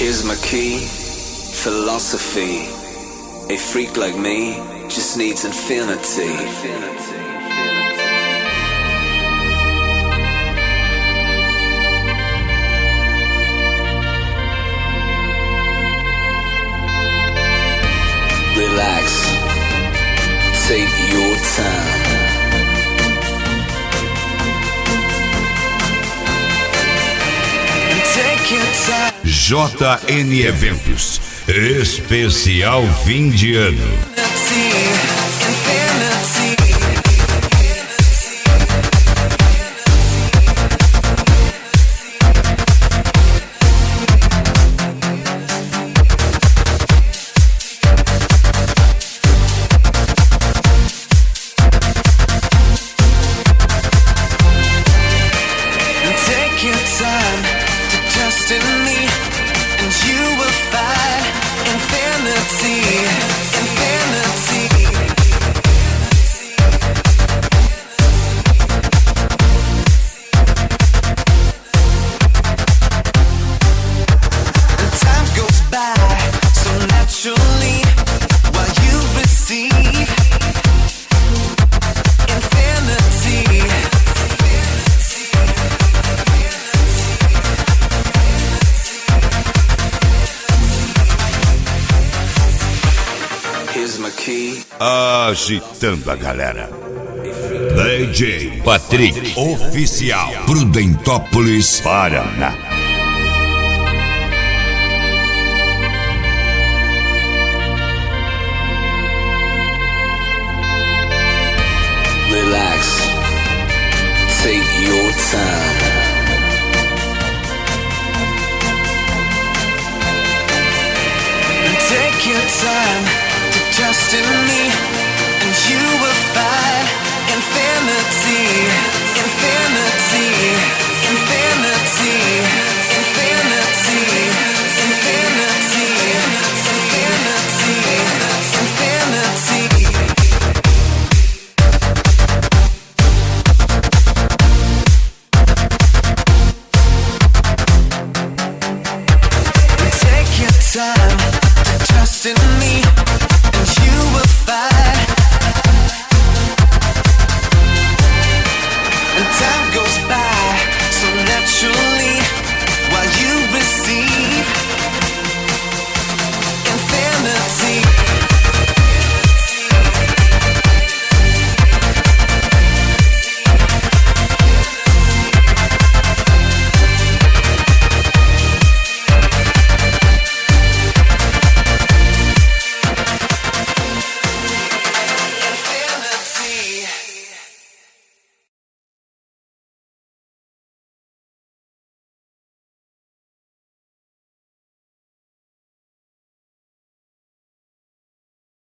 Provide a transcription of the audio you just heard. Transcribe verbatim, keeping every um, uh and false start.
Here's my key, philosophy. A freak like me just needs infinity. Relax, take your time. Take your time. J N Eventos, especial fim de ano. Agitando a galera. D J Patrick Oficial, Prudentópolis, Paraná. Relax, take your time. Take your time to trust in me, and you will find infinity, infinity, infinity.